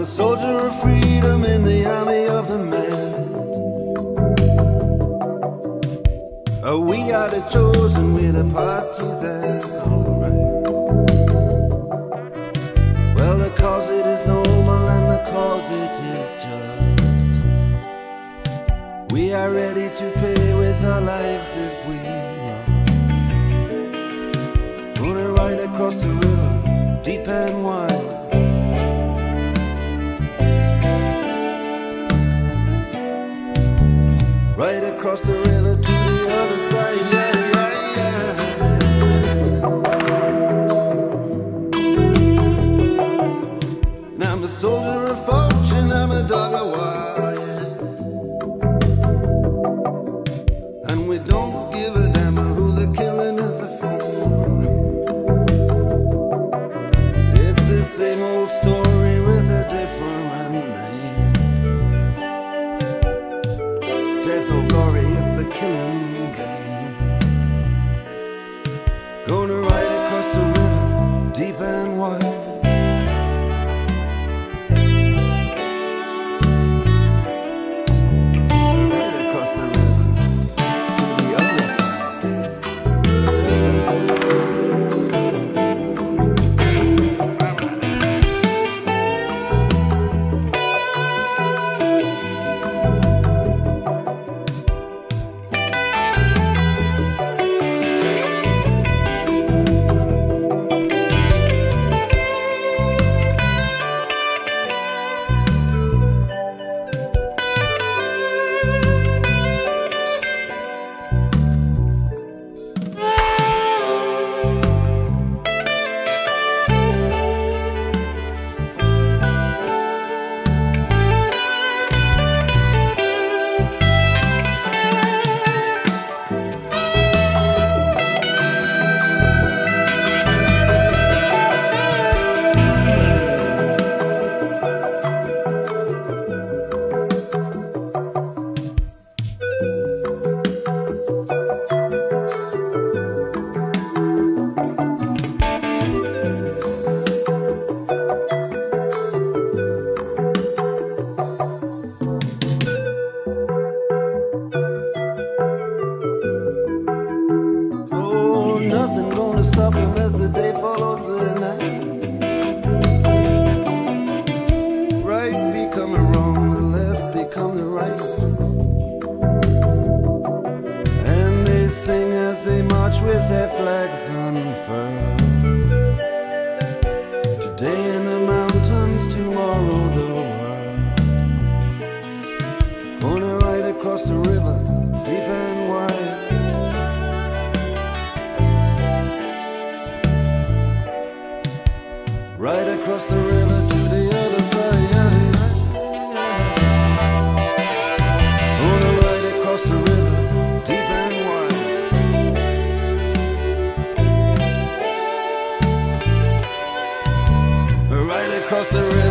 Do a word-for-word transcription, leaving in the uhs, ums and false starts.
a soldier of freedom in the army of the man. Oh, we are the chosen, we're the partisans. Alright. Well, the cause it is noble and the cause it is just. We are ready to pay with our lives if we must. Gonna ride across the river, deep and wide. Right across the river to the other side, yeah, yeah, yeah. And I'm a soldier of fortune, I'm a dog of war, yeah. And we don't give a damn who the killing is for. It's the same old story with a different name. Death or glory, it's the killing game. Gonna ride across the river, deep and wide. Right across the river, to the other stop him as the day follows the night. Right becoming wrong, the left become the right. And they sing as they march with their flags unfurled. Today in the mountains, tomorrow the world. Gonna ride across the river, deep and wide. Right across the river to the other side, yeah, yeah. Gonna ride across the river, deep and wide. Right across the river.